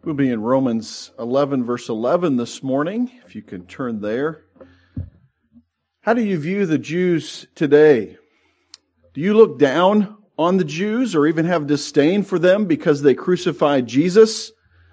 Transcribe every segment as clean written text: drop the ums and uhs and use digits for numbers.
We'll be in Romans 11, verse 11 this morning, if you can turn there. How do you view the Jews today? Do you look down on the Jews or even have disdain for them because they crucified Jesus?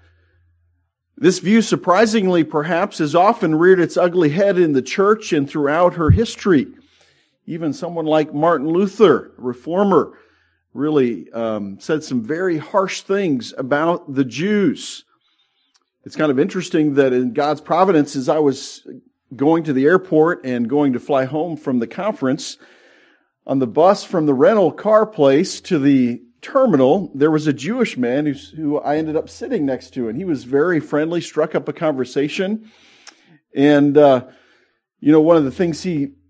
This view, surprisingly perhaps, has often reared its ugly head in the church and throughout her history. Even someone like Martin Luther, a reformer, really said some very harsh things about the Jews. It's kind of interesting that in God's providence, as I was going to the airport and going to fly home from the conference, on the bus from the rental car place to the terminal, there was a Jewish man who I ended up sitting next to, and he was very friendly, struck up a conversation. And, one of the things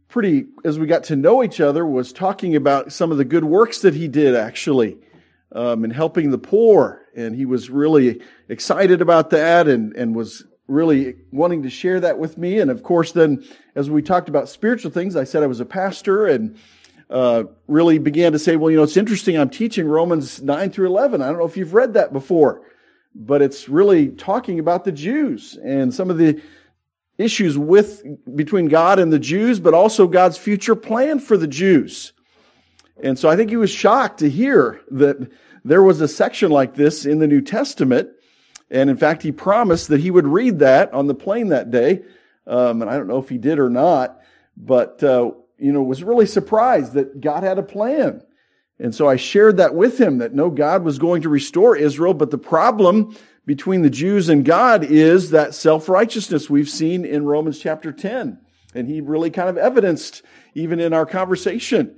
as we got to know each other, was talking about some of the good works that he did actually, in helping the poor. And he was really excited about that and was really wanting to share that with me. And of course, then as we talked about spiritual things, I said I was a pastor and really began to say, well, it's interesting. I'm teaching Romans 9 through 11. I don't know if you've read that before, but it's really talking about the Jews and some of the issues between God and the Jews, but also God's future plan for the Jews. And so I think he was shocked to hear that there was a section like this in the New Testament. And in fact, he promised that he would read that on the plane that day. And I don't know if he did or not, but, was really surprised that God had a plan. And so I shared that with him, that no, God was going to restore Israel, but the problem between the Jews and God is that self-righteousness we've seen in Romans chapter 10. And he really kind of evidenced even in our conversation,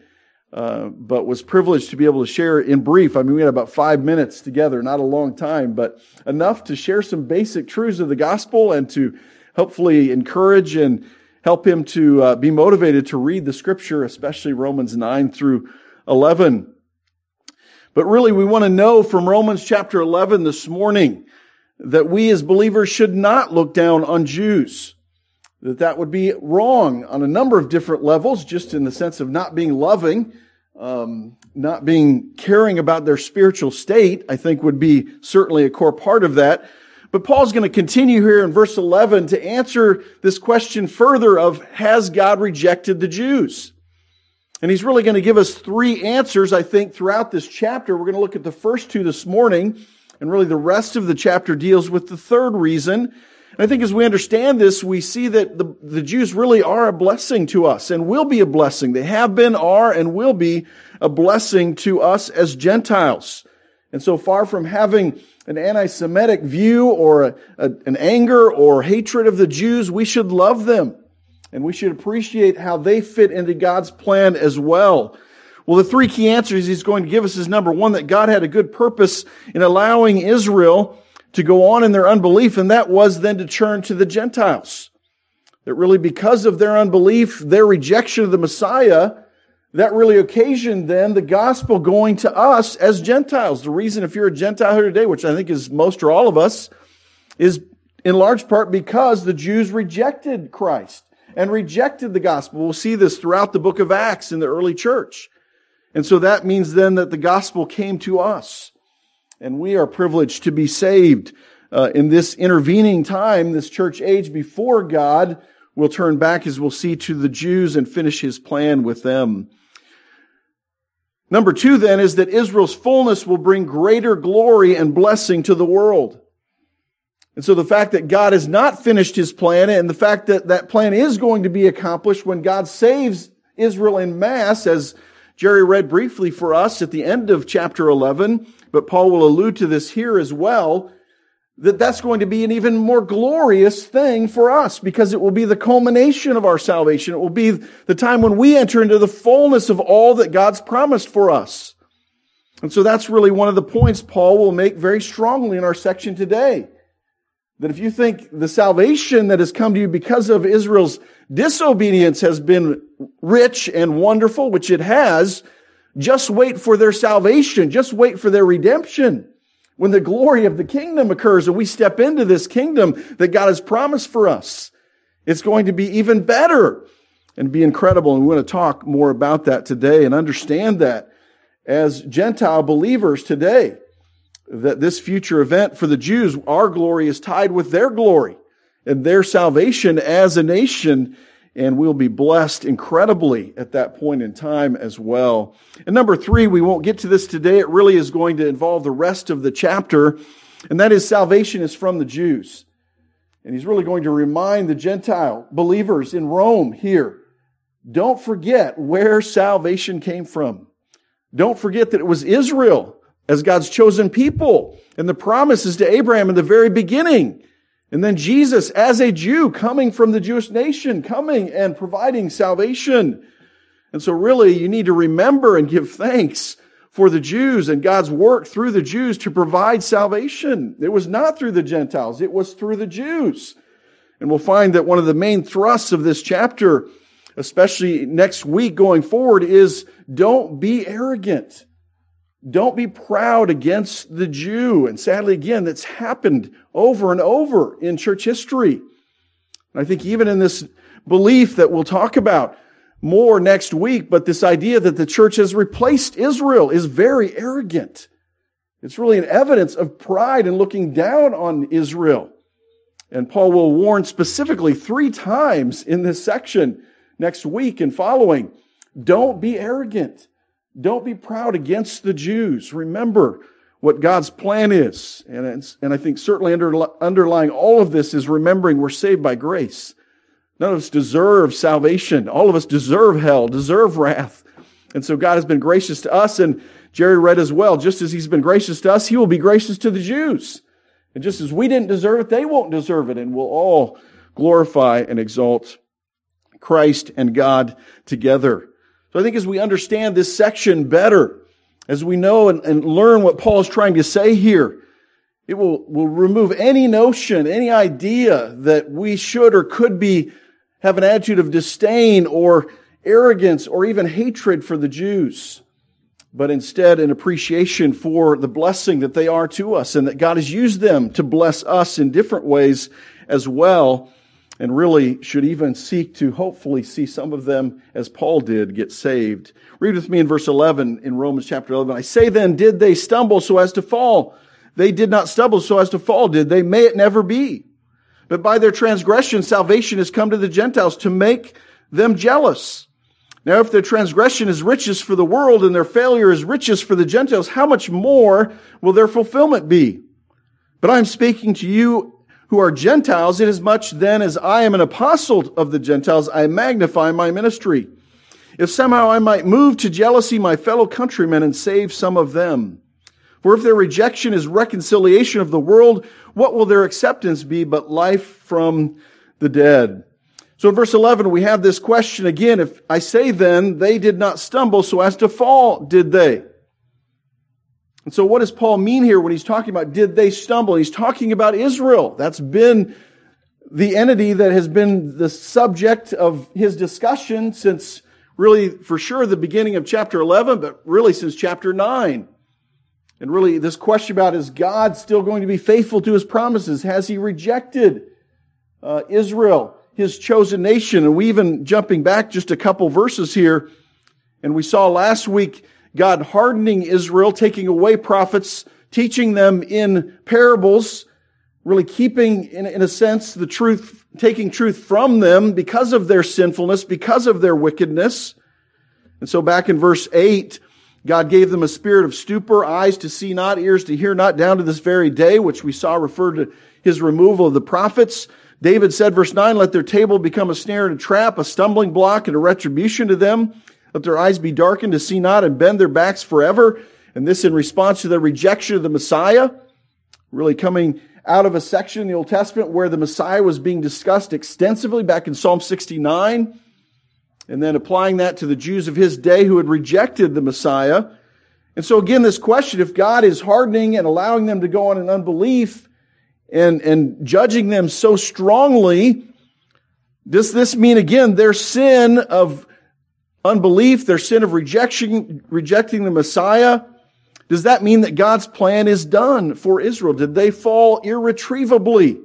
but was privileged to be able to share in brief. I mean, we had about 5 minutes together, not a long time, but enough to share some basic truths of the gospel and to hopefully encourage and help him to be motivated to read the scripture, especially Romans 9 through 11. But really, we want to know from Romans chapter 11 this morning that we as believers should not look down on Jews. That would be wrong on a number of different levels, just in the sense of not being loving, not being caring about their spiritual state, I think would be certainly a core part of that. But Paul's going to continue here in verse 11 to answer this question further of, has God rejected the Jews? And he's really going to give us three answers, I think, throughout this chapter. We're going to look at the first two this morning, and really the rest of the chapter deals with the third reason. And I think as we understand this, we see that the Jews really are a blessing to us and will be a blessing. They have been, are, and will be a blessing to us as Gentiles. And so far from having an anti-Semitic view or an anger or hatred of the Jews, we should love them. And we should appreciate how they fit into God's plan as well. Well, the three key answers he's going to give us is, number one, that God had a good purpose in allowing Israel to go on in their unbelief, and that was then to turn to the Gentiles. That really, because of their unbelief, their rejection of the Messiah, that really occasioned then the gospel going to us as Gentiles. The reason, if you're a Gentile here today, which I think is most or all of us, is in large part because the Jews rejected Christ and rejected the gospel. We'll see this throughout the book of Acts in the early church. And so that means then that the gospel came to us. And we are privileged to be saved in this intervening time, this church age, before God will turn back, as we'll see, to the Jews and finish his plan with them. Number two then is that Israel's fullness will bring greater glory and blessing to the world. And so the fact that God has not finished his plan, and the fact that that plan is going to be accomplished when God saves Israel en masse, as Jerry read briefly for us at the end of chapter 11, but Paul will allude to this here as well, that's going to be an even more glorious thing for us, because it will be the culmination of our salvation. It will be the time when we enter into the fullness of all that God's promised for us. And so that's really one of the points Paul will make very strongly in our section today. That if you think the salvation that has come to you because of Israel's disobedience has been rich and wonderful, which it has, just wait for their salvation. Just wait for their redemption. When the glory of the kingdom occurs and we step into this kingdom that God has promised for us, it's going to be even better and be incredible. And we want to talk more about that today and understand that as Gentile believers today. that this future event for the Jews, our glory is tied with their glory and their salvation as a nation, and we'll be blessed incredibly at that point in time as well. And number 3, we won't get to this today. It really is going to involve the rest of the chapter, and that is salvation is from the Jews. And he's really going to remind the Gentile believers in Rome here, don't forget where salvation came from. Don't forget that it was Israel as God's chosen people, and the promises to Abraham in the very beginning. And then Jesus as a Jew coming from the Jewish nation, coming and providing salvation. And so really you need to remember and give thanks for the Jews and God's work through the Jews to provide salvation. It was not through the Gentiles, it was through the Jews. And we'll find that one of the main thrusts of this chapter, especially next week going forward, is don't be arrogant. Don't be proud against the Jew. And sadly, again, that's happened over and over in church history. And I think even in this belief that we'll talk about more next week, but this idea that the church has replaced Israel is very arrogant. It's really an evidence of pride and looking down on Israel. And Paul will warn specifically 3 times in this section next week and following, don't be arrogant. Don't be proud against the Jews. Remember what God's plan is. And I think certainly underlying all of this is remembering we're saved by grace. None of us deserve salvation. All of us deserve hell, deserve wrath. And so God has been gracious to us, and Jerry read as well, just as he's been gracious to us, he will be gracious to the Jews. And just as we didn't deserve it, they won't deserve it, and we'll all glorify and exalt Christ and God together. So I think as we understand this section better, as we know and learn what Paul is trying to say here, it will remove any notion, any idea that we should or could have an attitude of disdain or arrogance or even hatred for the Jews, but instead an appreciation for the blessing that they are to us and that God has used them to bless us in different ways as well. And really should even seek to hopefully see some of them, as Paul did, get saved. Read with me in verse 11 in Romans chapter 11. I say then, did they stumble so as to fall? They did not stumble so as to fall, did they? May it never be. But by their transgression, salvation has come to the Gentiles to make them jealous. Now, if their transgression is riches for the world and their failure is riches for the Gentiles, how much more will their fulfillment be? But I'm speaking to you who are Gentiles, inasmuch then as I am an apostle of the Gentiles, I magnify my ministry. If somehow I might move to jealousy my fellow countrymen and save some of them. For if their rejection is reconciliation of the world, what will their acceptance be but life from the dead? So in verse 11, we have this question again. If I say then, they did not stumble so as to fall, did they? And so what does Paul mean here when he's talking about did they stumble? He's talking about Israel. That's been the entity that has been the subject of his discussion since really, for sure, the beginning of chapter 11, but really since chapter 9. And really this question about is God still going to be faithful to his promises? Has he rejected Israel, his chosen nation? And we even jumping back just a couple verses here, and we saw last week God hardening Israel, taking away prophets, teaching them in parables, really keeping, in a sense, the truth, taking truth from them because of their sinfulness, because of their wickedness. And so back in verse 8, God gave them a spirit of stupor, eyes to see not, ears to hear not, down to this very day, which we saw referred to his removal of the prophets. David said, verse 9, let their table become a snare and a trap, a stumbling block and a retribution to them. Let their eyes be darkened to see not and bend their backs forever. And this in response to the rejection of the Messiah, really coming out of a section in the Old Testament where the Messiah was being discussed extensively back in Psalm 69, and then applying that to the Jews of his day who had rejected the Messiah. And so again, this question, if God is hardening and allowing them to go on in unbelief and judging them so strongly, does this mean again their sin of unbelief, their sin of rejecting the Messiah? Does that mean that God's plan is done for Israel? Did they fall irretrievably?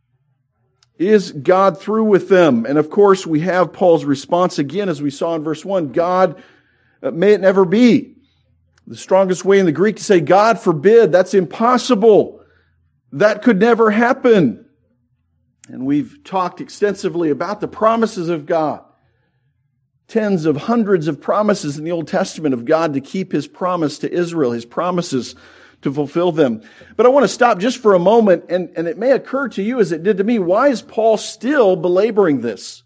Is God through with them? And of course, we have Paul's response again, as we saw in verse 1. God, may it never be. The strongest way in the Greek to say, God forbid, that's impossible. That could never happen. And we've talked extensively about the promises of God. Tens of hundreds of promises in the Old Testament of God to keep His promise to Israel, His promises to fulfill them. But I want to stop just for a moment, and it may occur to you as it did to me, why is Paul still belaboring this?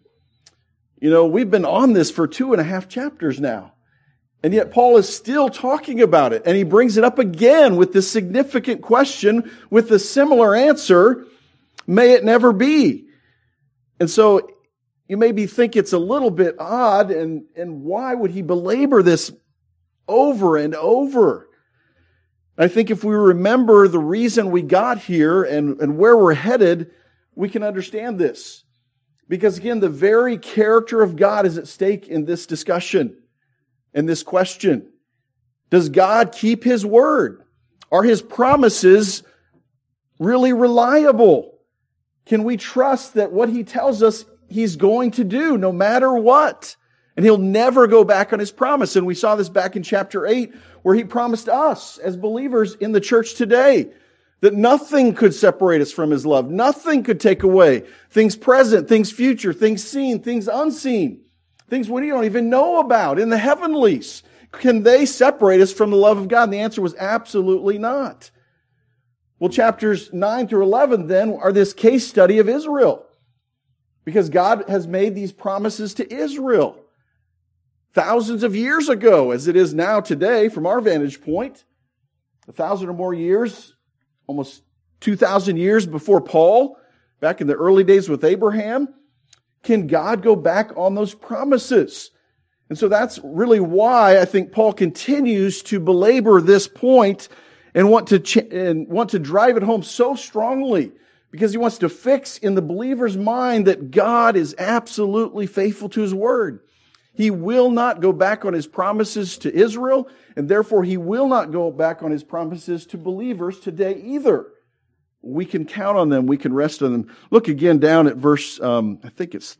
You know, we've been on this for 2.5 chapters now. And yet Paul is still talking about it. And he brings it up again with this significant question with a similar answer, may it never be. And so you maybe think it's a little bit odd, and why would he belabor this over and over? I think if we remember the reason we got here and where we're headed, we can understand this. Because again, the very character of God is at stake in this discussion and this question. Does God keep His word? Are His promises really reliable? Can we trust that what He tells us He's going to do no matter what? And He'll never go back on His promise. And we saw this back in chapter 8 where He promised us as believers in the church today that nothing could separate us from His love. Nothing could take away things present, things future, things seen, things unseen, things we don't even know about in the heavenlies. Can they separate us from the love of God? And the answer was absolutely not. Well, chapters 9 through 11 then are this case study of Israel. Because God has made these promises to Israel thousands of years ago, as it is now today from our vantage point. 1,000 or more years, almost 2,000 years before Paul, back in the early days with Abraham. Can God go back on those promises? And so that's really why I think Paul continues to belabor this point and want to drive it home so strongly, because he wants to fix in the believer's mind that God is absolutely faithful to His word. He will not go back on His promises to Israel, and therefore He will not go back on His promises to believers today either. We can count on them. We can rest on them. Look again down at verse, I think it's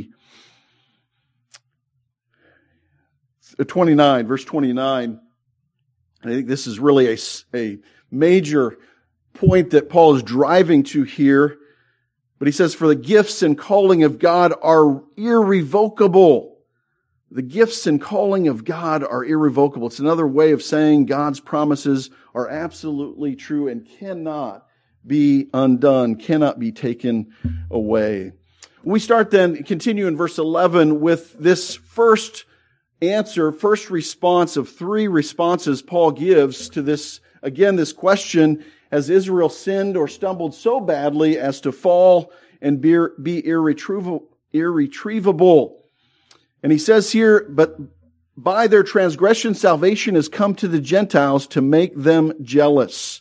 29, verse 29. I think this is really a major point that Paul is driving to here. But he says, for the gifts and calling of God are irrevocable. The gifts and calling of God are irrevocable. It's another way of saying God's promises are absolutely true and cannot be undone, cannot be taken away. We continue in verse 11 with this first response of 3 responses Paul gives to this question: has Israel sinned or stumbled so badly as to fall and be irretrievable? And he says here, but by their transgression, salvation has come to the Gentiles to make them jealous.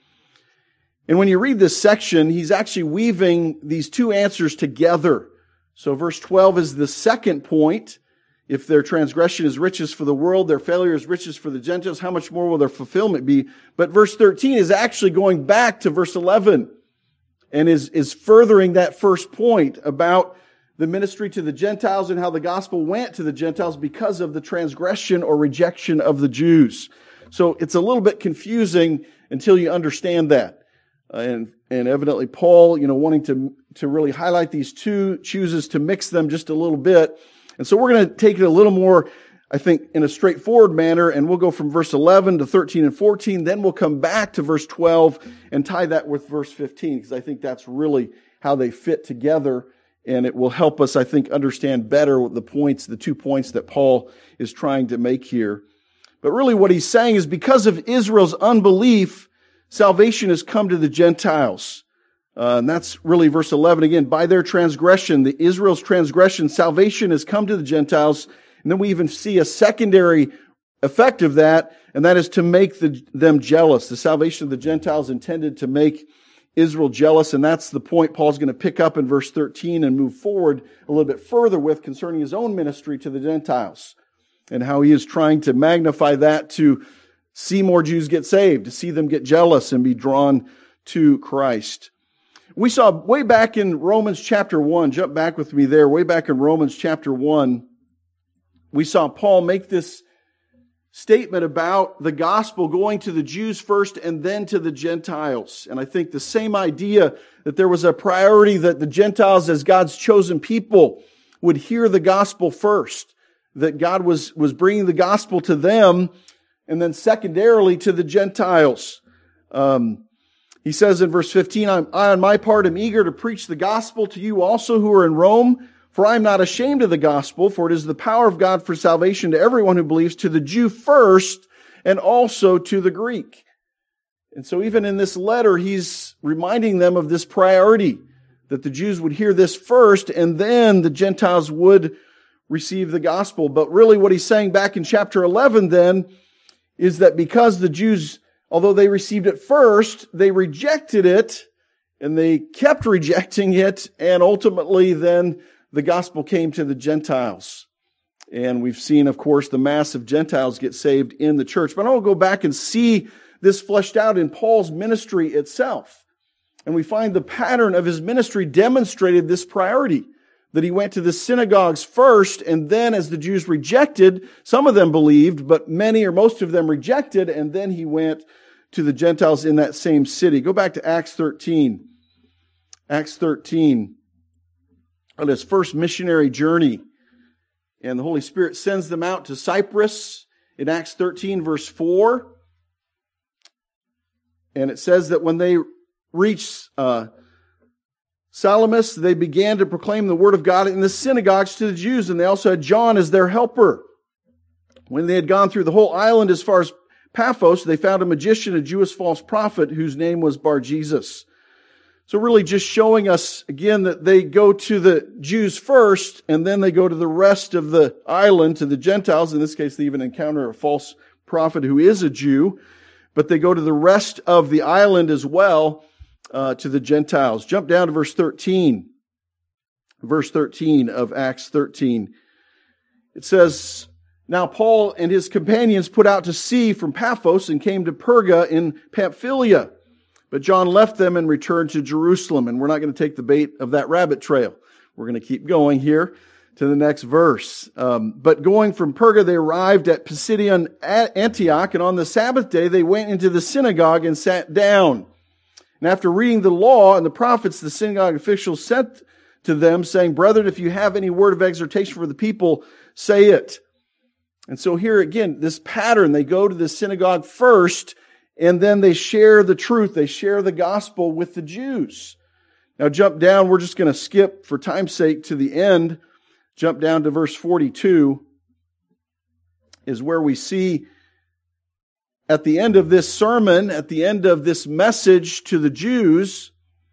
And when you read this section, he's actually weaving these 2 answers together. So verse 12 is the second point. If their transgression is riches for the world, their failure is riches for the Gentiles, how much more will their fulfillment be? But verse 13 is actually going back to verse 11 and is furthering that first point about the ministry to the Gentiles and how the gospel went to the Gentiles because of the transgression or rejection of the Jews. So it's a little bit confusing until you understand that. And evidently Paul, wanting to really highlight these 2, chooses to mix them just a little bit. And so we're going to take it a little more, I think, in a straightforward manner, and we'll go from verse 11 to 13 and 14. Then we'll come back to verse 12 and tie that with verse 15, because I think that's really how they fit together. And it will help us, I think, understand better the 2 points that Paul is trying to make here. But really what he's saying is because of Israel's unbelief, salvation has come to the Gentiles. And that's really verse 11 again. By their transgression, Israel's transgression, salvation has come to the Gentiles. And then we even see a secondary effect of that, and that is to make them jealous. The salvation of the Gentiles intended to make Israel jealous, and that's the point Paul's going to pick up in verse 13 and move forward a little bit further with concerning his own ministry to the Gentiles and how he is trying to magnify that to see more Jews get saved, to see them get jealous and be drawn to Christ. We saw way back in Romans chapter 1, jump back with me there, way back in Romans chapter 1, we saw Paul make this statement about the gospel going to the Jews first and then to the Gentiles. And I think the same idea that there was a priority that the Gentiles, as God's chosen people, would hear the gospel first, that God was bringing the gospel to them, and then secondarily to the Gentiles. He says in verse 15, I on my part am eager to preach the gospel to you also who are in Rome, for I am not ashamed of the gospel, for it is the power of God for salvation to everyone who believes, to the Jew first, and also to the Greek. And so even in this letter, he's reminding them of this priority, that the Jews would hear this first, and then the Gentiles would receive the gospel. But really what he's saying back in chapter 11 then, is that because the Jews, although they received it first, they rejected it, and they kept rejecting it, and ultimately then the gospel came to the Gentiles. And we've seen, of course, the mass of Gentiles get saved in the church. But I want to go back and see this fleshed out in Paul's ministry itself. And we find the pattern of his ministry demonstrated this priority, that he went to the synagogues first, and then as the Jews rejected, some of them believed, but many or most of them rejected, and then he went to the Gentiles in that same city. Go back to Acts 13. Acts 13, on his first missionary journey. And the Holy Spirit sends them out to Cyprus in Acts 13, verse 4. And it says that when they reached Salamis, they began to proclaim the word of God in the synagogues to the Jews, and they also had John as their helper. When they had gone through the whole island as far as Paphos, they found a magician, a Jewish false prophet, whose name was Bar-Jesus. So really just showing us again that they go to the Jews first, and then they go to the rest of the island, to the Gentiles. In this case, they even encounter a false prophet who is a Jew, but they go to the rest of the island as well, to the Gentiles. Jump down to verse 13. Verse 13 of Acts 13. It says, now Paul and his companions put out to sea from Paphos and came to Perga in Pamphylia. But John left them and returned to Jerusalem. And we're not going to take the bait of that rabbit trail. We're going to keep going here to the next verse. But going from Perga, they arrived at Pisidian Antioch, and on the Sabbath day they went into the synagogue and sat down. And after reading the law and the prophets, the synagogue officials sent to them, saying, brethren, if you have any word of exhortation for the people, say it. And so here again, this pattern, they go to the synagogue first, and then they share the truth. They share the gospel with the Jews. Now jump down. We're just going to skip, for time's sake, to the end. Jump down to verse 42 is where we see at the end of this sermon, at the end of this message to the Jews,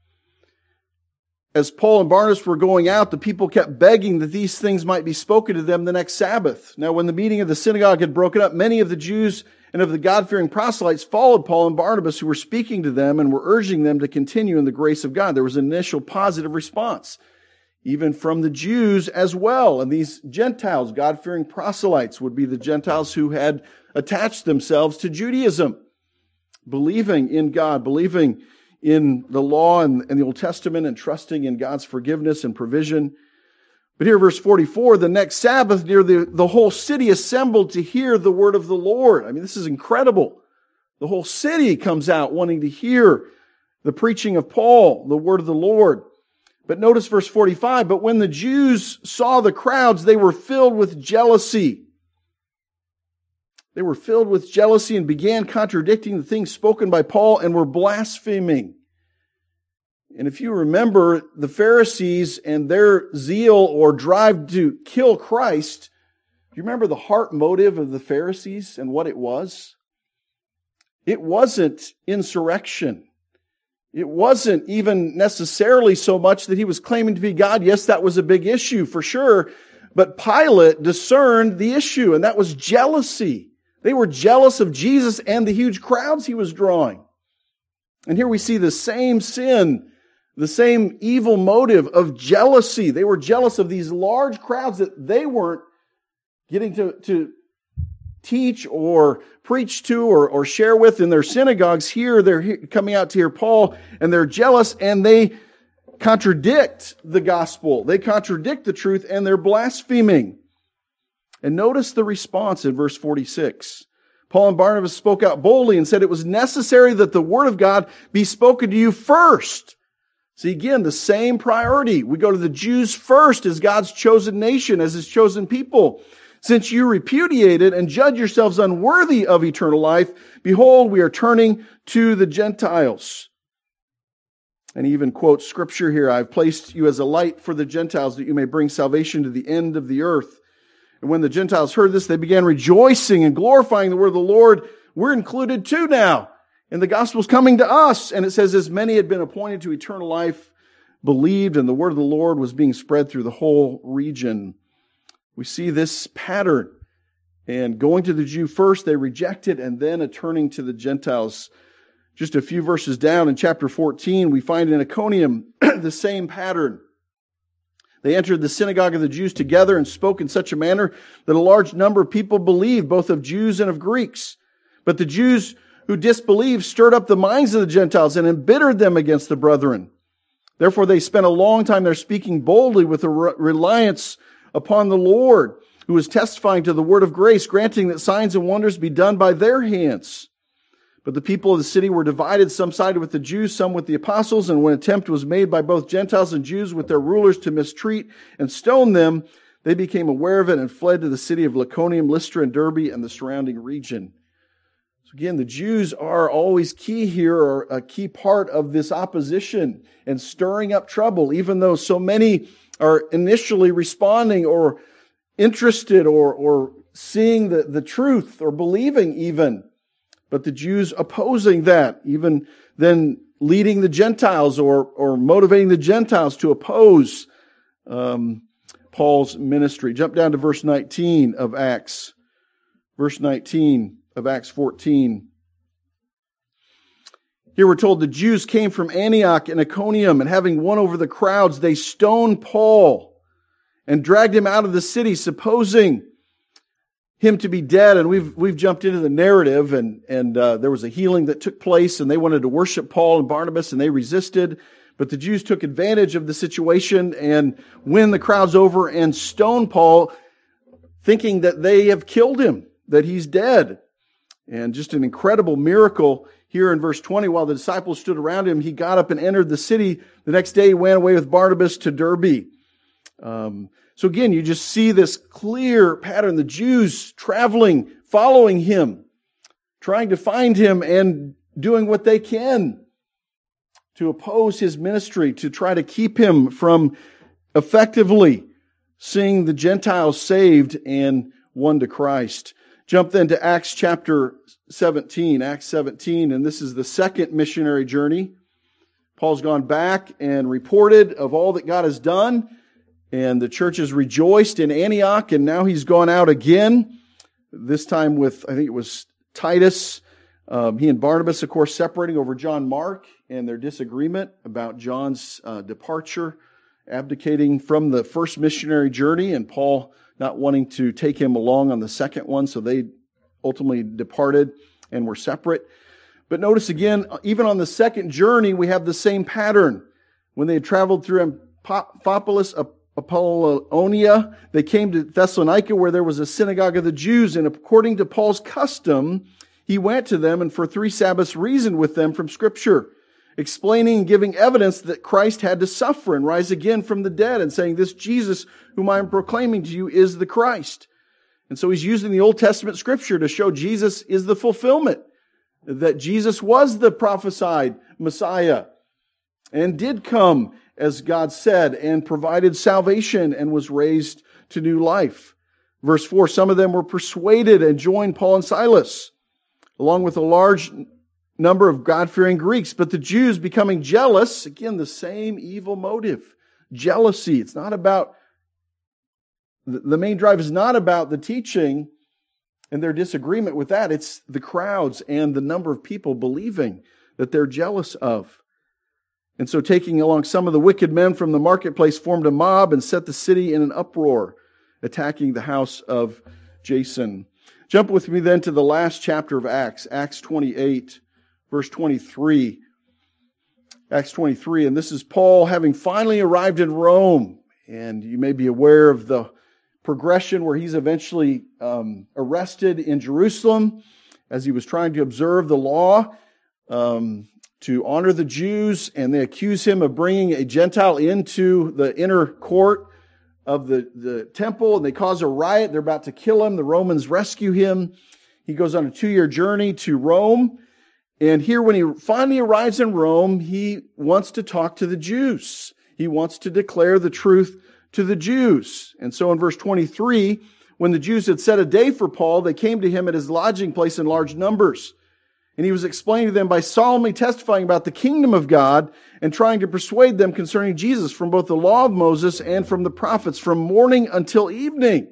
as Paul and Barnabas were going out, the people kept begging that these things might be spoken to them the next Sabbath. Now, when the meeting of the synagogue had broken up, many of the Jews and of the God-fearing proselytes followed Paul and Barnabas, who were speaking to them and were urging them to continue in the grace of God. There was an initial positive response, even from the Jews as well. And these Gentiles, God-fearing proselytes, would be the Gentiles who had attached themselves to Judaism, believing in God, believing in the law and the Old Testament, and trusting in God's forgiveness and provision. But here, verse 44, the next Sabbath, near the whole city assembled to hear the word of the Lord. I mean, this is incredible. The whole city comes out wanting to hear the preaching of Paul, the word of the Lord. But notice verse 45, but when the Jews saw the crowds, they were filled with jealousy. They were filled with jealousy and began contradicting the things spoken by Paul and were blaspheming. And if you remember the Pharisees and their zeal or drive to kill Christ, do you remember the heart motive of the Pharisees and what it was? It wasn't insurrection. It wasn't even necessarily so much that he was claiming to be God. Yes, that was a big issue for sure. But Pilate discerned the issue, and that was jealousy. They were jealous of Jesus and the huge crowds he was drawing. And here we see the same sin, the same evil motive of jealousy. They were jealous of these large crowds that they weren't getting to teach or preach to or share with in their synagogues. Here they're coming out to hear Paul, and they're jealous, and they contradict the gospel. They contradict the truth, and they're blaspheming. And notice the response in verse 46. Paul and Barnabas spoke out boldly and said it was necessary that the word of God be spoken to you first. See, again, the same priority. We go to the Jews first as God's chosen nation, as His chosen people. Since you repudiated and judge yourselves unworthy of eternal life, behold, we are turning to the Gentiles. And he even quotes scripture here. I've placed you as a light for the Gentiles that you may bring salvation to the end of the earth. And when the Gentiles heard this, they began rejoicing and glorifying the word of the Lord. We're included too now. And the gospel's coming to us. And it says, as many had been appointed to eternal life, believed, and the word of the Lord was being spread through the whole region. We see this pattern. And going to the Jew first, they rejected, and then a turning to the Gentiles. Just a few verses down in chapter 14, we find in Iconium the same pattern. They entered the synagogue of the Jews together and spoke in such a manner that a large number of people believed, both of Jews and of Greeks. But the Jews who disbelieved stirred up the minds of the Gentiles and embittered them against the brethren. Therefore they spent a long time there speaking boldly with a reliance upon the Lord, who was testifying to the word of grace, granting that signs and wonders be done by their hands. But the people of the city were divided. Some sided with the Jews, some with the apostles. And when attempt was made by both Gentiles and Jews with their rulers to mistreat and stone them, they became aware of it and fled to the city of Iconium, Lystra, and Derbe, and the surrounding region. So again, the Jews are always key here, or a key part of this opposition and stirring up trouble, even though so many are initially responding or interested or seeing the truth or believing even. But the Jews opposing that, even then leading the Gentiles or motivating the Gentiles to oppose Paul's ministry. Jump down to verse 19 of Acts. Verse 19 of Acts 14. Here we're told the Jews came from Antioch and Iconium, and having won over the crowds, they stoned Paul and dragged him out of the city, supposing him to be dead. And we've jumped into the narrative, and there was a healing that took place, and they wanted to worship Paul and Barnabas, and they resisted. But the Jews took advantage of the situation and win the crowds over and stone Paul, thinking that they have killed him, that he's dead. And just an incredible miracle here in verse 20. While the disciples stood around him, he got up and entered the city. The next day he went away with Barnabas to Derbe. So again, you just see this clear pattern. The Jews traveling, following him, trying to find him and doing what they can to oppose his ministry, to try to keep him from effectively seeing the Gentiles saved and won to Christ. Jump then to Acts chapter 17, Acts 17, and this is the second missionary journey. Paul's gone back and reported of all that God has done. And the church has rejoiced in Antioch, and now he's gone out again, this time with, I think it was Titus. He and Barnabas, of course, separating over John Mark and their disagreement about John's departure, abdicating from the first missionary journey, and Paul not wanting to take him along on the second one, so they ultimately departed and were separate. But notice again, even on the second journey, we have the same pattern. When they had traveled through Amphipolis, Apollonia, they came to Thessalonica, where there was a synagogue of the Jews, and according to Paul's custom, he went to them and for 3 Sabbaths reasoned with them from Scripture, explaining and giving evidence that Christ had to suffer and rise again from the dead, and saying, this Jesus whom I am proclaiming to you is the Christ. And so he's using the Old Testament Scripture to show Jesus is the fulfillment, that Jesus was the prophesied Messiah and did come as God said, and provided salvation and was raised to new life. Verse 4, some of them were persuaded and joined Paul and Silas, along with a large number of God-fearing Greeks. But the Jews, becoming jealous, again, the same evil motive, jealousy. It's not about, the main drive is not about the teaching and their disagreement with that. It's the crowds and the number of people believing that they're jealous of. And so taking along some of the wicked men from the marketplace, formed a mob and set the city in an uproar, attacking the house of Jason. Jump with me then to the last chapter of Acts, Acts 28, verse 23. Acts 23, and this is Paul having finally arrived in Rome. And you may be aware of the progression where he's eventually arrested in Jerusalem. as he was trying to observe the law, to honor the Jews, and they accuse him of bringing a Gentile into the inner court of the temple, and they cause a riot. They're about to kill him. The Romans rescue him. He goes on a 2-year journey to Rome. And here, when he finally arrives in Rome, he wants to talk to the Jews. He wants to declare the truth to the Jews. And so in verse 23, when the Jews had set a day for Paul, they came to him at his lodging place in large numbers. And he was explaining to them by solemnly testifying about the kingdom of God and trying to persuade them concerning Jesus from both the law of Moses and from the prophets, from morning until evening.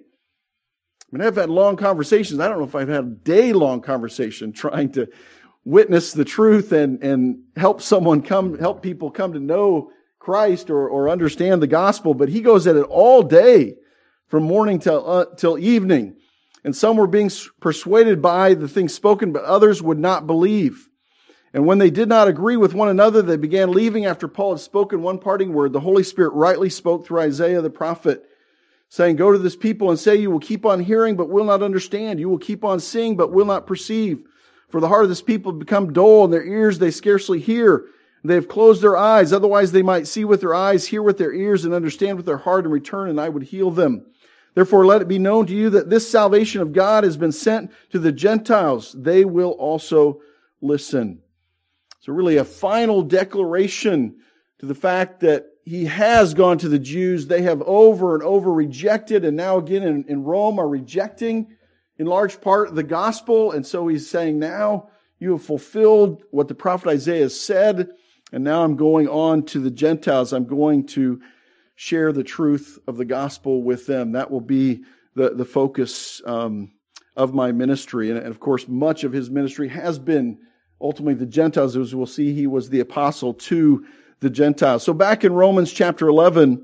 I mean, I've had long conversations. I don't know if I've had a day-long conversation trying to witness the truth and help people come to know Christ or understand the gospel. But he goes at it all day, from morning till evening. And some were being persuaded by the things spoken, but others would not believe. And when they did not agree with one another, they began leaving after Paul had spoken one parting word. The Holy Spirit rightly spoke through Isaiah the prophet, saying, "Go to this people and say, you will keep on hearing, but will not understand. You will keep on seeing, but will not perceive. For the heart of this people have become dull, and their ears they scarcely hear. They have closed their eyes. Otherwise they might see with their eyes, hear with their ears, and understand with their heart, and return, and I would heal them. Therefore let it be known to you that this salvation of God has been sent to the Gentiles. They will also listen." So really a final declaration to the fact that he has gone to the Jews. They have over and over rejected, and now again in Rome are rejecting in large part the gospel. And so he's saying, now you have fulfilled what the prophet Isaiah said, and now I'm going on to the Gentiles. I'm going to share the truth of the gospel with them. That will be the focus of my ministry. And of course, much of his ministry has been ultimately the Gentiles. As we'll see, he was the apostle to the Gentiles. So back in Romans chapter 11,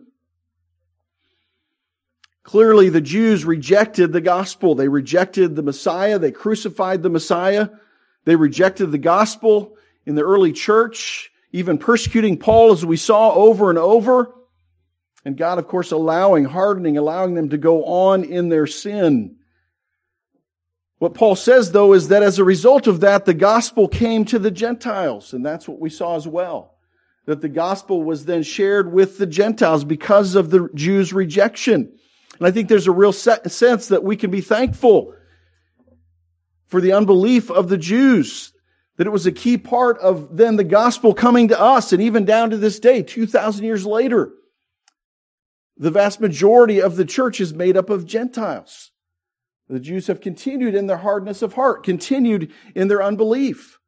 clearly the Jews rejected the gospel. They rejected the Messiah. They crucified the Messiah. They rejected the gospel in the early church, even persecuting Paul, as we saw over and over. And God, of course, allowing them to go on in their sin. What Paul says, though, is that as a result of that, the gospel came to the Gentiles. And that's what we saw as well. That the gospel was then shared with the Gentiles because of the Jews' rejection. And I think there's a real sense that we can be thankful for the unbelief of the Jews. That it was a key part of then the gospel coming to us. And even down to this day, 2,000 years later, the vast majority of the church is made up of Gentiles. The Jews have continued in their hardness of heart, continued in their unbelief.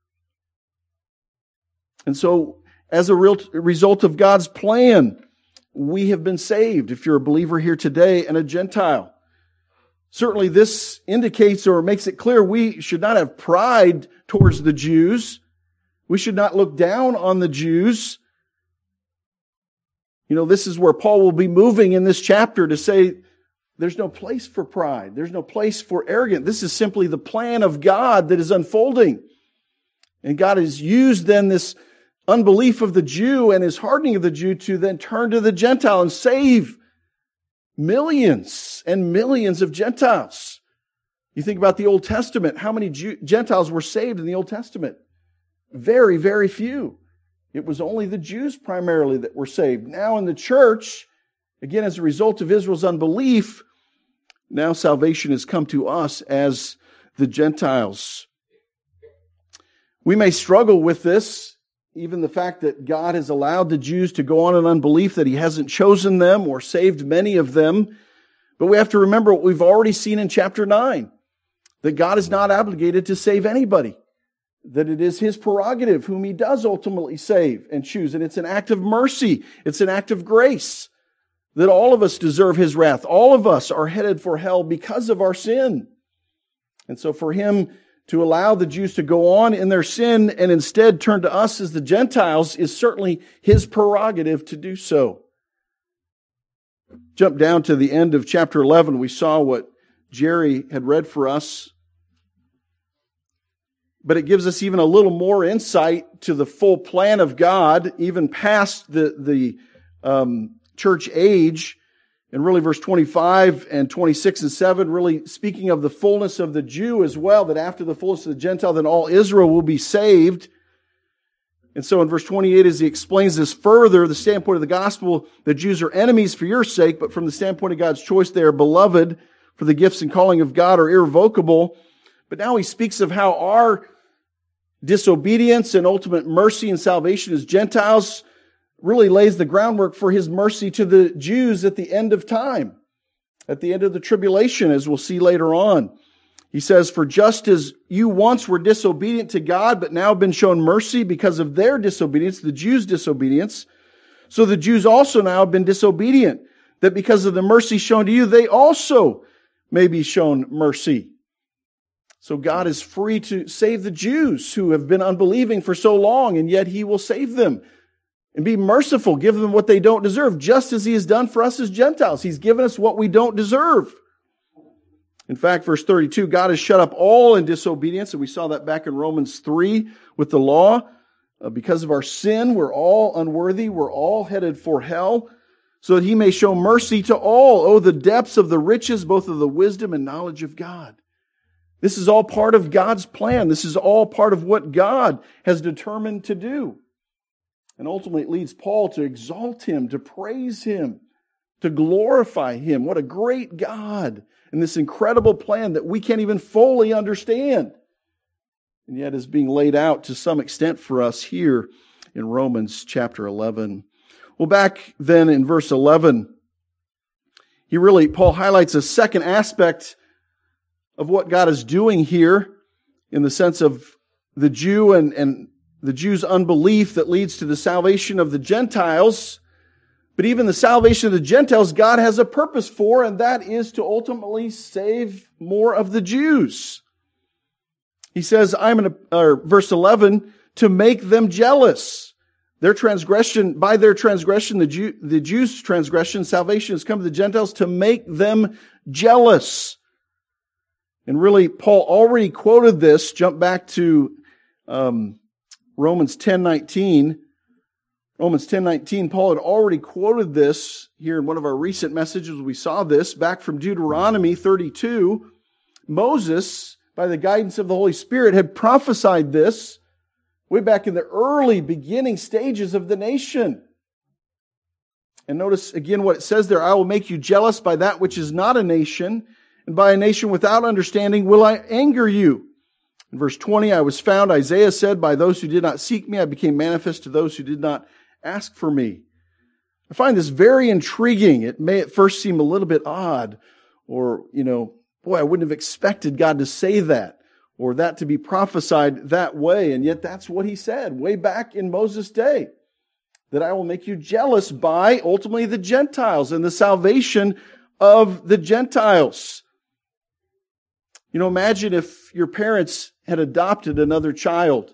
And so, as a real result of God's plan, we have been saved, if you're a believer here today and a Gentile. Certainly this indicates or makes it clear we should not have pride towards the Jews. We should not look down on the Jews. You know, this is where Paul will be moving in this chapter to say there's no place for pride. There's no place for arrogance. This is simply the plan of God that is unfolding. And God has used then this unbelief of the Jew and his hardening of the Jew to then turn to the Gentile and save millions and millions of Gentiles. You think about the Old Testament. How many Gentiles were saved in the Old Testament? Very, very few. It was only the Jews primarily that were saved. Now in the church, again, as a result of Israel's unbelief, now salvation has come to us as the Gentiles. We may struggle with this, even the fact that God has allowed the Jews to go on in unbelief, that He hasn't chosen them or saved many of them. But we have to remember what we've already seen in chapter 9, that God is not obligated to save anybody. That it is His prerogative whom He does ultimately save and choose. And it's an act of mercy. It's an act of grace. That all of us deserve His wrath. All of us are headed for hell because of our sin. And so for Him to allow the Jews to go on in their sin and instead turn to us as the Gentiles is certainly His prerogative to do so. Jump down to the end of chapter 11. We saw what Jerry had read for us. But it gives us even a little more insight to the full plan of God, even past the church age. And really verse 25 and 26 and 7, really speaking of the fullness of the Jew as well, that after the fullness of the Gentile, then all Israel will be saved. And so in verse 28, as he explains this further, the standpoint of the gospel, the Jews are enemies for your sake, but from the standpoint of God's choice, they are beloved, for the gifts and calling of God are irrevocable. But now he speaks of how our disobedience and ultimate mercy and salvation as Gentiles really lays the groundwork for his mercy to the Jews at the end of time, at the end of the tribulation, as we'll see later on. He says, for just as you once were disobedient to God, but now have been shown mercy because of their disobedience, the Jews' disobedience, so the Jews also now have been disobedient, that because of the mercy shown to you, they also may be shown mercy. So God is free to save the Jews who have been unbelieving for so long, and yet he will save them and be merciful, give them what they don't deserve, just as he has done for us as Gentiles. He's given us what we don't deserve. In fact, verse 32, God has shut up all in disobedience, and we saw that back in Romans 3 with the law. Because of our sin, we're all unworthy, we're all headed for hell, so that he may show mercy to all. Oh, the depths of the riches, both of the wisdom and knowledge of God. This is all part of God's plan. This is all part of what God has determined to do. And ultimately it leads Paul to exalt him, to praise him, to glorify him. What a great God, and this incredible plan that we can't even fully understand, and yet is being laid out to some extent for us here in Romans chapter 11. Well, back then in verse 11, Paul highlights a second aspect of what God is doing here in the sense of the Jew and the Jews' unbelief that leads to the salvation of the Gentiles. But even the salvation of the Gentiles, God has a purpose for, and that is to ultimately save more of the Jews. He says, verse 11, to make them jealous. By their transgression, the Jews' transgression, salvation has come to the Gentiles to make them jealous. And really, Paul already quoted this. Jump back to Romans 10:19. Romans 10:19, Paul had already quoted this here in one of our recent messages. We saw this back from Deuteronomy 32. Moses, by the guidance of the Holy Spirit, had prophesied this way back in the early beginning stages of the nation. And notice again what it says there, I will make you jealous by that which is not a nation, and by a nation without understanding will I anger you. In verse 20, I was found, Isaiah said, by those who did not seek me, I became manifest to those who did not ask for me. I find this very intriguing. It may at first seem a little bit odd, or, I wouldn't have expected God to say that, or that to be prophesied that way. And yet that's what he said way back in Moses' day, that I will make you jealous by ultimately the Gentiles and the salvation of the Gentiles. Imagine if your parents had adopted another child,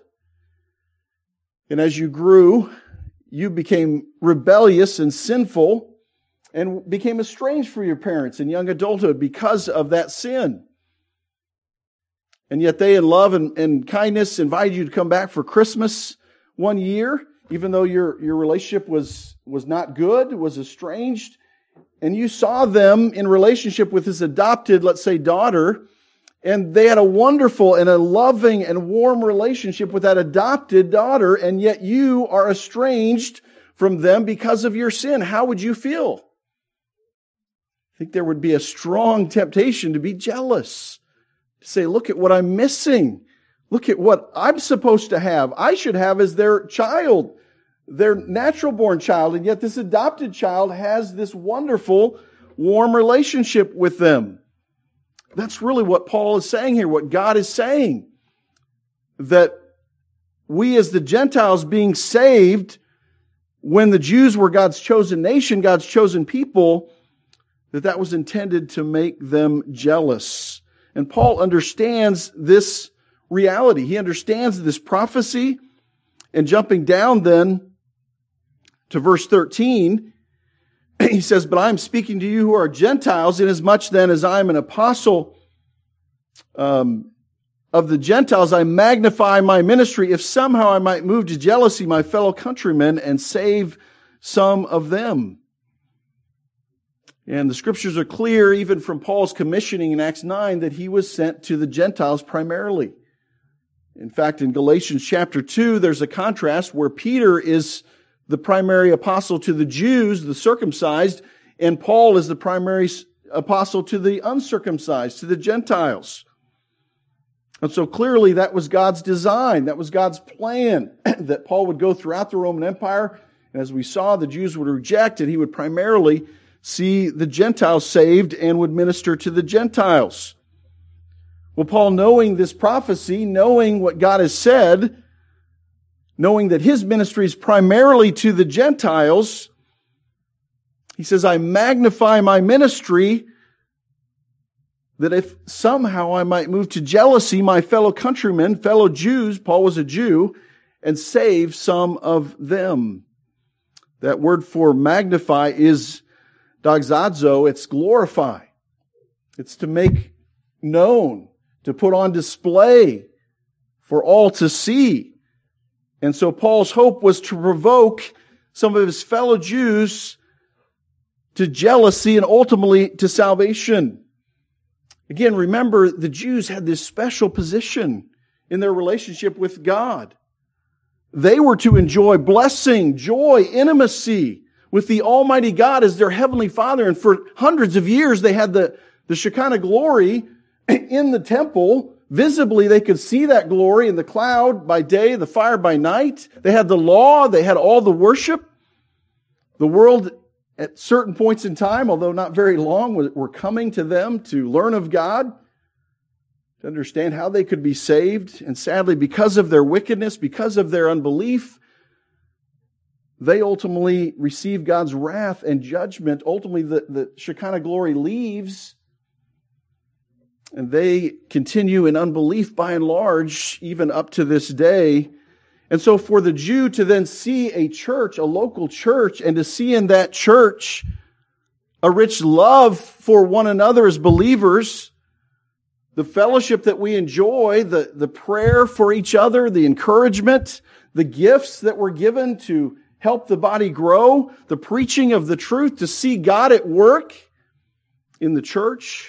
and as you grew, you became rebellious and sinful and became estranged from your parents in young adulthood because of that sin. And yet they, in love and kindness, invited you to come back for Christmas one year, even though your relationship was not good, was estranged, and you saw them in relationship with this adopted, let's say, daughter, and they had a wonderful and a loving and warm relationship with that adopted daughter, and yet you are estranged from them because of your sin. How would you feel? I think there would be a strong temptation to be jealous, to say, look at what I'm missing. Look at what I'm supposed to have. I should have as their child, their natural born child, and yet this adopted child has this wonderful, warm relationship with them. That's really what Paul is saying here, what God is saying. That we as the Gentiles being saved, when the Jews were God's chosen nation, God's chosen people, that was intended to make them jealous. And Paul understands this reality. He understands this prophecy. And jumping down then to verse 13, he says, but I am speaking to you who are Gentiles, inasmuch then as I am an apostle of the Gentiles, I magnify my ministry, if somehow I might move to jealousy my fellow countrymen and save some of them. And the scriptures are clear, even from Paul's commissioning in Acts 9, that he was sent to the Gentiles primarily. In fact, in Galatians chapter 2, there's a contrast where Peter is the primary apostle to the Jews, the circumcised, and Paul is the primary apostle to the uncircumcised, to the Gentiles. And so clearly that was God's design, that was God's plan, that Paul would go throughout the Roman Empire, and as we saw, the Jews would reject, and he would primarily see the Gentiles saved and would minister to the Gentiles. Well, Paul, knowing this prophecy, knowing what God has said, knowing that his ministry is primarily to the Gentiles, he says, I magnify my ministry that if somehow I might move to jealousy my fellow countrymen, fellow Jews, Paul was a Jew, and save some of them. That word for magnify is doxazo, it's glorify. It's to make known, to put on display for all to see. And so Paul's hope was to provoke some of his fellow Jews to jealousy and ultimately to salvation. Again, remember, the Jews had this special position in their relationship with God. They were to enjoy blessing, joy, intimacy with the Almighty God as their Heavenly Father. And for hundreds of years, they had the Shekinah glory in the temple. Visibly, they could see that glory in the cloud by day, the fire by night. They had the law. They had all the worship. The world, at certain points in time, although not very long, were coming to them to learn of God, to understand how they could be saved. And sadly, because of their wickedness, because of their unbelief, they ultimately receive God's wrath and judgment. Ultimately, the Shekinah glory leaves, and they continue in unbelief by and large, even up to this day. And so for the Jew to then see a church, a local church, and to see in that church a rich love for one another as believers, the fellowship that we enjoy, the prayer for each other, the encouragement, the gifts that were given to help the body grow, the preaching of the truth, to see God at work in the church.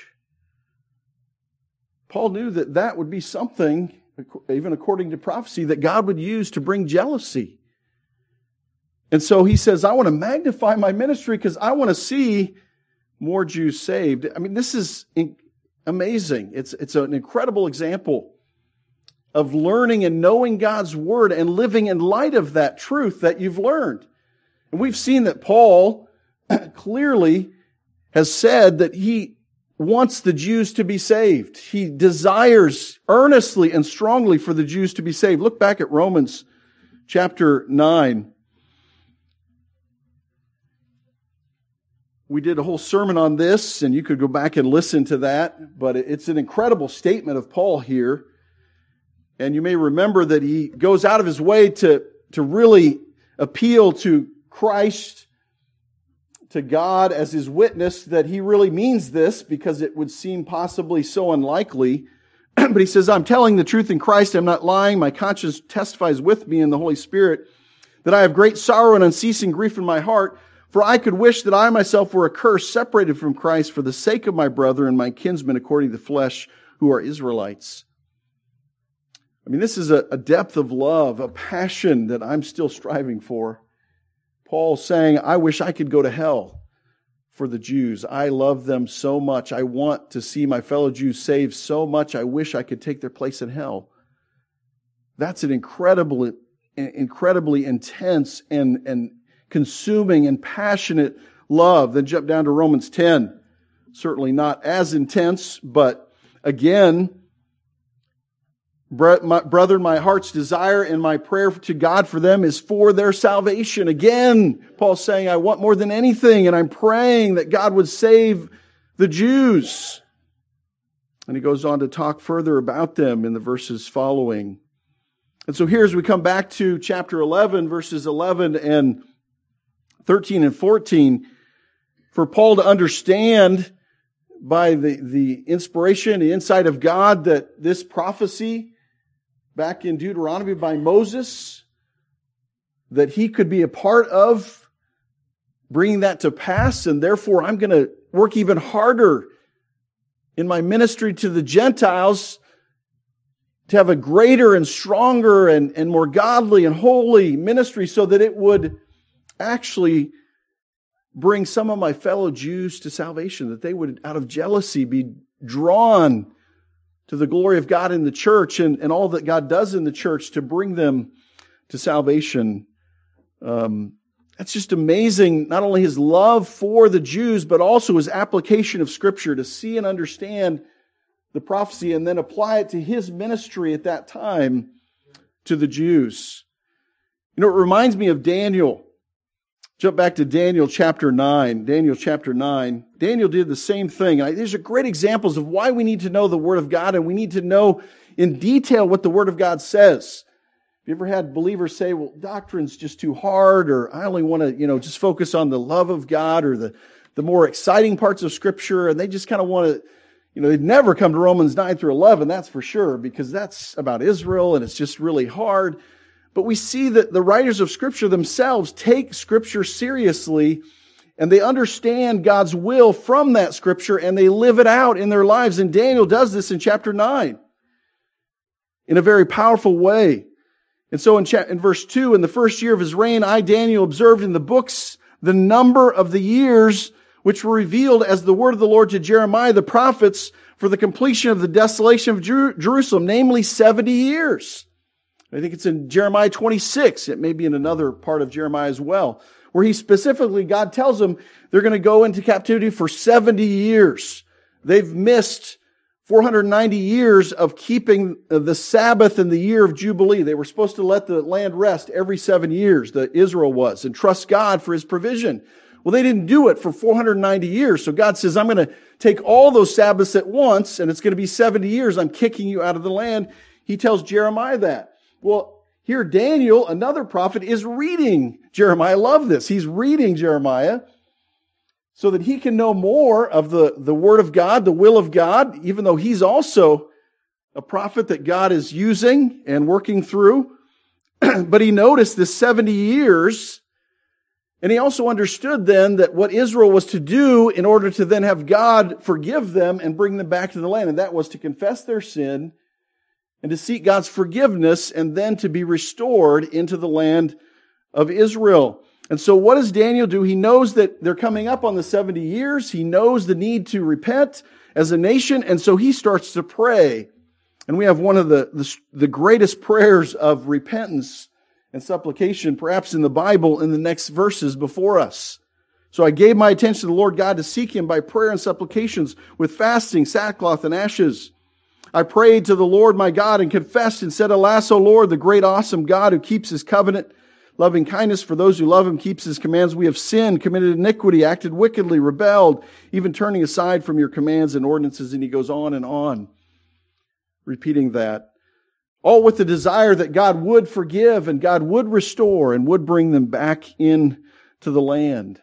Paul knew that that would be something, even according to prophecy, that God would use to bring jealousy. And so he says, I want to magnify my ministry because I want to see more Jews saved. I mean, this is amazing. It's an incredible example of learning and knowing God's Word and living in light of that truth that you've learned. And we've seen that Paul clearly has said that he wants the Jews to be saved. He desires earnestly and strongly for the Jews to be saved. Look back at Romans chapter 9. We did a whole sermon on this, and you could go back and listen to that, but it's an incredible statement of Paul here. And you may remember that he goes out of his way to really appeal to Christ, to God as his witness, that he really means this, because it would seem possibly so unlikely. But he says, I'm telling the truth in Christ, I'm not lying. My conscience testifies with me in the Holy Spirit that I have great sorrow and unceasing grief in my heart, for I could wish that I myself were accursed, separated from Christ for the sake of my brother and my kinsmen according to the flesh, who are Israelites. I mean, this is a depth of love, a passion that I'm still striving for. Paul's saying, I wish I could go to hell for the Jews. I love them so much. I want to see my fellow Jews saved so much. I wish I could take their place in hell. That's an incredibly intense and consuming and passionate love. Then jump down to Romans 10. Certainly not as intense, but again, brethren, my heart's desire and my prayer to God for them is for their salvation. Again, Paul's saying, I want more than anything, and I'm praying that God would save the Jews. And he goes on to talk further about them in the verses following. And so here, as we come back to chapter 11, verses 11 and 13 and 14, for Paul to understand by the inspiration, the insight of God, that this prophecy back in Deuteronomy by Moses, that he could be a part of bringing that to pass, and therefore I'm going to work even harder in my ministry to the Gentiles to have a greater and stronger and more godly and holy ministry so that it would actually bring some of my fellow Jews to salvation, that they would, out of jealousy, be drawn to the glory of God in the church and all that God does in the church to bring them to salvation. That's just amazing, not only his love for the Jews, but also his application of Scripture to see and understand the prophecy and then apply it to his ministry at that time to the Jews. You know, it reminds me of Daniel. Jump back to Daniel chapter 9. Daniel chapter 9. Daniel did the same thing. These are great examples of why we need to know the Word of God, and we need to know in detail what the Word of God says. Have you ever had believers say, well, doctrine's just too hard, or I only want to, just focus on the love of God or the more exciting parts of Scripture, and they just kind of want to, they'd never come to Romans 9 through 11, that's for sure, because that's about Israel, and it's just really hard. But we see that the writers of Scripture themselves take Scripture seriously, and they understand God's will from that Scripture, and they live it out in their lives. And Daniel does this in chapter 9 in a very powerful way. And so in verse 2, in the first year of his reign, I, Daniel, observed in the books the number of the years which were revealed as the word of the Lord to Jeremiah the prophets for the completion of the desolation of Jerusalem, namely 70 years. I think it's in Jeremiah 26. It may be in another part of Jeremiah as well, where he specifically, God tells them they're going to go into captivity for 70 years. They've missed 490 years of keeping the Sabbath and the year of Jubilee. They were supposed to let the land rest every 7 years, Israel was, and trust God for his provision. Well, they didn't do it for 490 years. So God says, I'm going to take all those Sabbaths at once, and it's going to be 70 years. I'm kicking you out of the land. He tells Jeremiah that. Well, here Daniel, another prophet, is reading Jeremiah. I love this. He's reading Jeremiah so that he can know more of the Word of God, the will of God, even though he's also a prophet that God is using and working through. But he noticed this 70 years, and he also understood then that what Israel was to do in order to then have God forgive them and bring them back to the land, and that was to confess their sin and to seek God's forgiveness and then to be restored into the land of Israel. And so what does Daniel do? He knows that they're coming up on the 70 years. He knows the need to repent as a nation, and so he starts to pray. And we have one of the greatest prayers of repentance and supplication, perhaps in the Bible, in the next verses before us. So I gave my attention to the Lord God to seek him by prayer and supplications with fasting, sackcloth, and ashes. I prayed to the Lord my God and confessed and said, Alas, O Lord, the great awesome God who keeps his covenant, loving kindness for those who love him, keeps his commands. We have sinned, committed iniquity, acted wickedly, rebelled, even turning aside from your commands and ordinances. And he goes on, repeating that. All with the desire that God would forgive and God would restore and would bring them back into the land.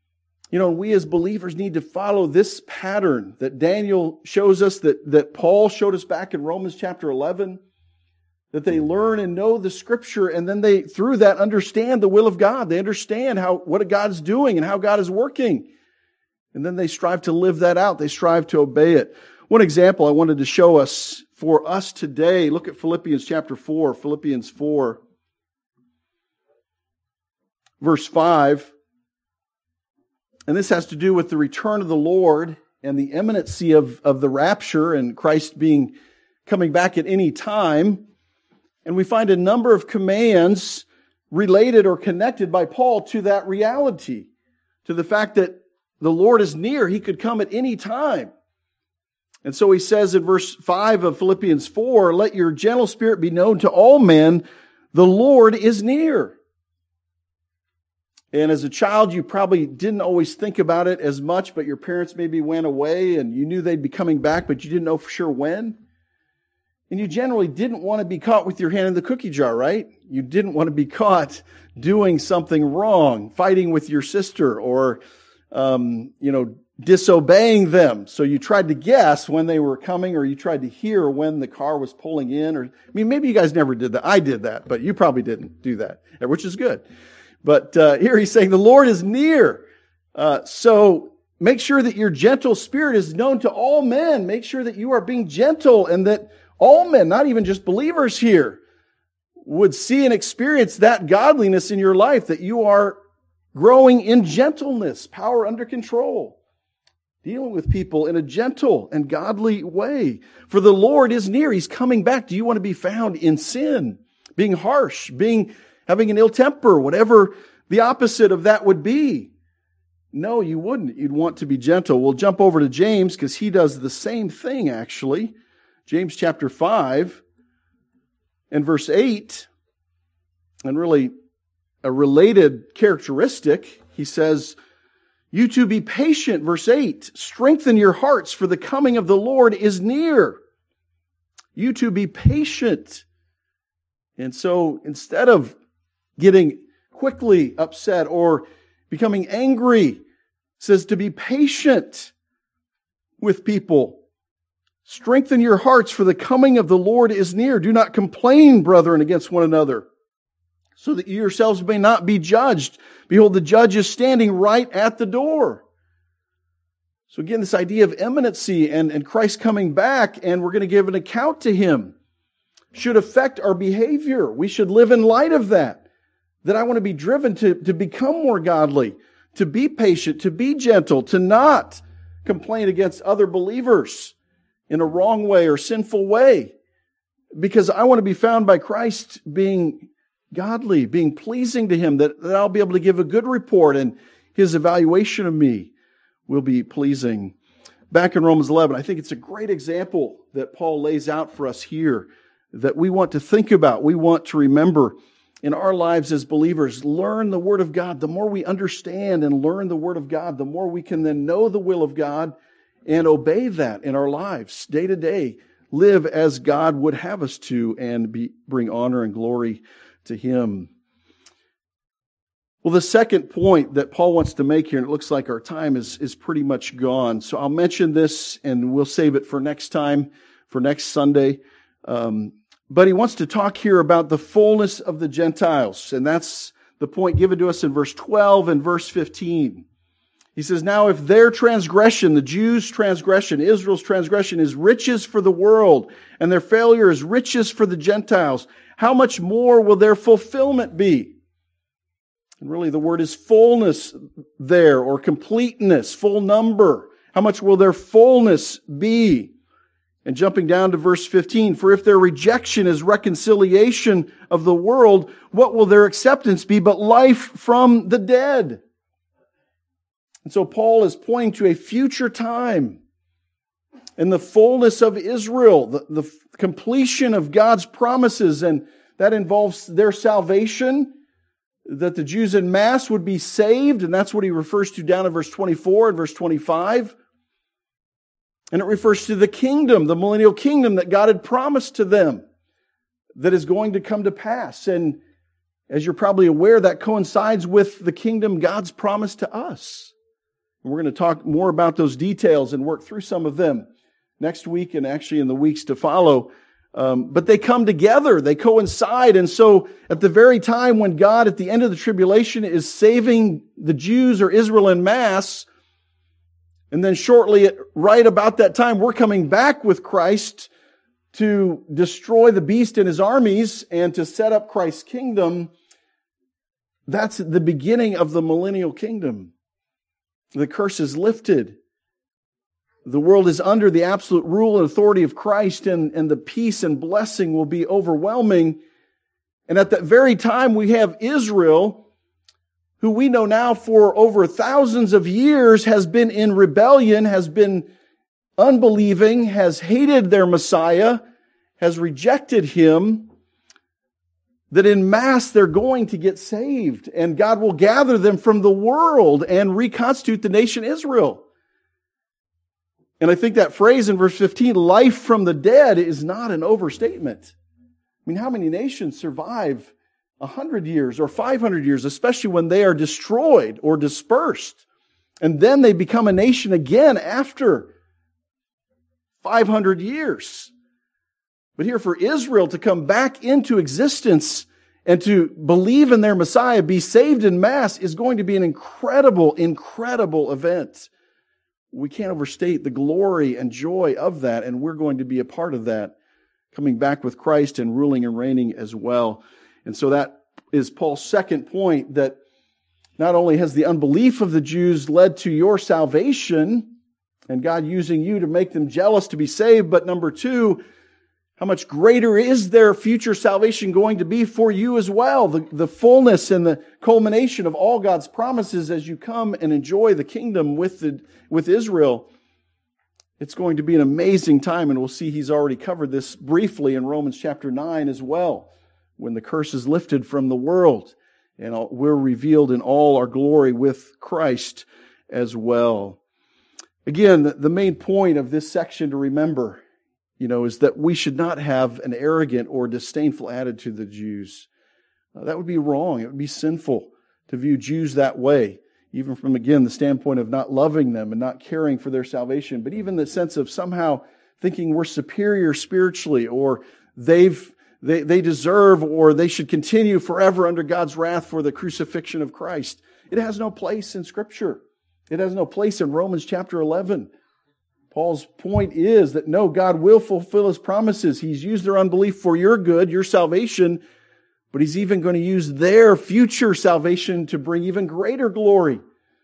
We as believers need to follow this pattern that Daniel shows us, that Paul showed us back in Romans chapter 11, that they learn and know the Scripture, and then they, through that, understand the will of God. They understand what God's doing and how God is working. And then they strive to live that out. They strive to obey it. One example I wanted to show us for us today, look at Philippians chapter 4, Philippians 4, verse 5. And this has to do with the return of the Lord and the imminency of the rapture and Christ coming back at any time. And we find a number of commands related or connected by Paul to that reality, to the fact that the Lord is near. He could come at any time. And so he says in verse 5 of Philippians 4, let your gentle spirit be known to all men. The Lord is near. And as a child, you probably didn't always think about it as much, but your parents maybe went away and you knew they'd be coming back, but you didn't know for sure when. And you generally didn't want to be caught with your hand in the cookie jar, right? You didn't want to be caught doing something wrong, fighting with your sister or, disobeying them. So you tried to guess when they were coming, or you tried to hear when the car was pulling in. Maybe you guys never did that. I did that, but you probably didn't do that, which is good. But here he's saying the Lord is near. So make sure that your gentle spirit is known to all men. Make sure that you are being gentle and that all men, not even just believers here, would see and experience that godliness in your life, that you are growing in gentleness, power under control, dealing with people in a gentle and godly way. For the Lord is near. He's coming back. Do you want to be found in sin, being harsh, having an ill temper, whatever the opposite of that would be? No, you wouldn't. You'd want to be gentle. We'll jump over to James because he does the same thing, actually. James chapter 5 and verse 8, and really a related characteristic. He says, you two be patient, verse 8. Strengthen your hearts, for the coming of the Lord is near. You two be patient. And so instead of getting quickly upset or becoming angry, it says to be patient with people. Strengthen your hearts, for the coming of the Lord is near. Do not complain, brethren, against one another, so that you yourselves may not be judged. Behold, the judge is standing right at the door. So again, this idea of imminency and Christ coming back, and we're going to give an account to Him, should affect our behavior. We should live in light of that. That I want to be driven to become more godly, to be patient, to be gentle, to not complain against other believers in a wrong way or sinful way. Because I want to be found by Christ being godly, being pleasing to Him, that I'll be able to give a good report and His evaluation of me will be pleasing. Back in Romans 11, I think it's a great example that Paul lays out for us here that we want to think about, we want to remember in our lives as believers. Learn the Word of God. The more we understand and learn the Word of God, the more we can then know the will of God and obey that in our lives day to day. Live as God would have us to and bring honor and glory to Him. Well, the second point that Paul wants to make here, and it looks like our time is pretty much gone. So I'll mention this and we'll save it for next time, for next Sunday. But he wants to talk here about the fullness of the Gentiles. And that's the point given to us in verse 12 and verse 15. He says, now if their transgression, the Jews' transgression, Israel's transgression is riches for the world, and their failure is riches for the Gentiles, how much more will their fulfillment be? And really the word is fullness there, or completeness, full number. How much will their fullness be? And jumping down to verse 15, for if their rejection is reconciliation of the world, what will their acceptance be but life from the dead? And so Paul is pointing to a future time and the fullness of Israel, the completion of God's promises, and that involves their salvation, that the Jews en masse would be saved, and that's what he refers to down in verse 24 and verse 25. And it refers to the kingdom, the millennial kingdom that God had promised to them that is going to come to pass. And as you're probably aware, that coincides with the kingdom God's promised to us. And we're going to talk more about those details and work through some of them next week and actually in the weeks to follow. But they come together, they coincide. And so at the very time when God at the end of the tribulation is saving the Jews or Israel en masse, and then shortly, right about that time, we're coming back with Christ to destroy the beast and his armies and to set up Christ's kingdom. That's the beginning of the millennial kingdom. The curse is lifted. The world is under the absolute rule and authority of Christ, and the peace and blessing will be overwhelming. And at that very time, we have Israel, who we know now for over thousands of years has been in rebellion, has been unbelieving, has hated their Messiah, has rejected Him, that in mass they're going to get saved, and God will gather them from the world and reconstitute the nation Israel. And I think that phrase in verse 15, life from the dead, is not an overstatement. I mean, how many nations survive 100 years or 500 years, especially when they are destroyed or dispersed? And then they become a nation again after 500 years. But here for Israel to come back into existence and to believe in their Messiah, be saved in mass, is going to be an incredible, incredible event. We can't overstate the glory and joy of that, and we're going to be a part of that, coming back with Christ and ruling and reigning as well. And so that is Paul's second point, that not only has the unbelief of the Jews led to your salvation, and God using you to make them jealous to be saved, but number two, how much greater is their future salvation going to be for you as well? The fullness and the culmination of all God's promises as you come and enjoy the kingdom with Israel. It's going to be an amazing time, and we'll see he's already covered this briefly in Romans chapter 9 as well, when the curse is lifted from the world, and we're revealed in all our glory with Christ as well. Again, the main point of this section to remember, is that we should not have an arrogant or disdainful attitude to the Jews. That would be wrong. It would be sinful to view Jews that way, even from, again, the standpoint of not loving them and not caring for their salvation, but even the sense of somehow thinking we're superior spiritually, or they deserve, or they should continue forever under God's wrath for the crucifixion of Christ. It has no place in Scripture. It has no place in Romans chapter 11. Paul's point is that no, God will fulfill His promises. He's used their unbelief for your good, your salvation, but He's even going to use their future salvation to bring even greater glory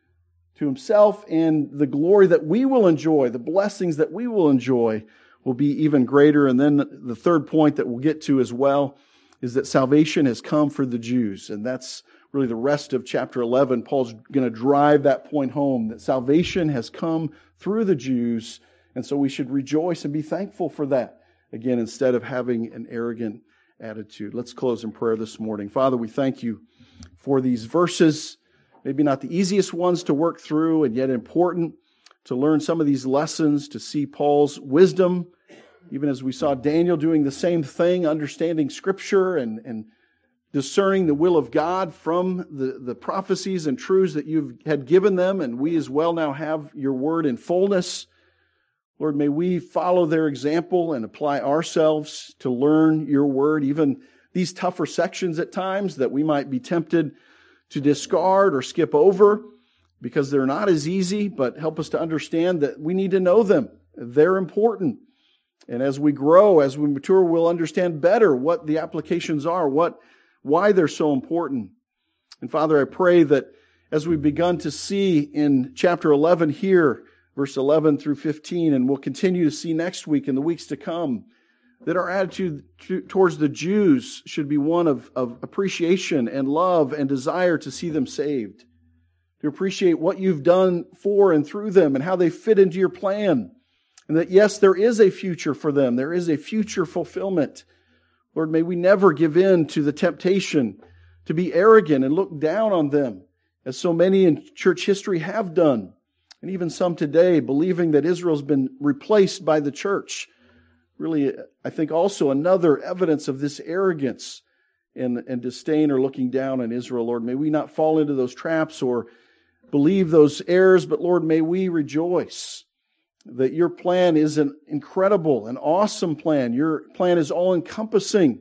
to Himself, and the glory that we will enjoy, the blessings that we will enjoy, will be even greater. And then the third point that we'll get to as well is that salvation has come for the Jews, and that's really the rest of chapter 11. Paul's going to drive that point home, that salvation has come through the Jews, and so we should rejoice and be thankful for that, again, instead of having an arrogant attitude. Let's close in prayer this morning. Father, we thank You for these verses, maybe not the easiest ones to work through, and yet important to learn some of these lessons, to see Paul's wisdom, even as we saw Daniel doing the same thing, understanding Scripture and discerning the will of God from the prophecies and truths that You had given them, and we as well now have Your word in fullness. Lord, may we follow their example and apply ourselves to learn Your word, even these tougher sections at times that we might be tempted to discard or skip over because they're not as easy, but help us to understand that we need to know them. They're important. And as we grow, as we mature, we'll understand better what the applications are, why they're so important. And Father, I pray that as we've begun to see in chapter 11 here, verse 11 through 15, and we'll continue to see next week and the weeks to come, that our attitude towards the Jews should be one of appreciation and love and desire to see them saved, to appreciate what You've done for and through them and how they fit into Your plan. And that, yes, there is a future for them. There is a future fulfillment. Lord, may we never give in to the temptation to be arrogant and look down on them, as so many in church history have done, and even some today, believing that Israel's been replaced by the church. Really, I think also another evidence of this arrogance and disdain or looking down on Israel. Lord, may we not fall into those traps or believe those errors, but Lord, may we rejoice that Your plan is an incredible, an awesome plan. Your plan is all-encompassing.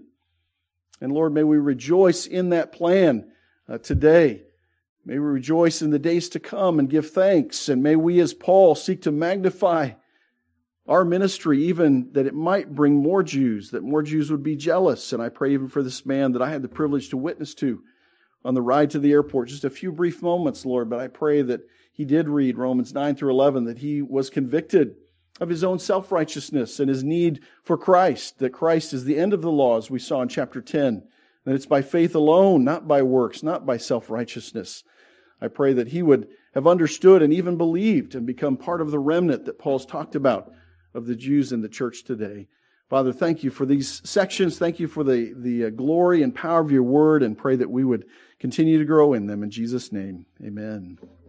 And Lord, may we rejoice in that plan today. May we rejoice in the days to come and give thanks. And may we, as Paul, seek to magnify our ministry, even that it might bring more Jews, that more Jews would be jealous. And I pray even for this man that I had the privilege to witness to on the ride to the airport, just a few brief moments, Lord, but I pray that he did read Romans 9 through 11, that he was convicted of his own self-righteousness and his need for Christ, that Christ is the end of the law, as we saw in chapter 10, that it's by faith alone, not by works, not by self-righteousness. I pray that he would have understood and even believed and become part of the remnant that Paul's talked about of the Jews in the church today. Father, thank You for these sections. Thank You for the glory and power of Your word, and pray that we would continue to grow in them. In Jesus' name, amen.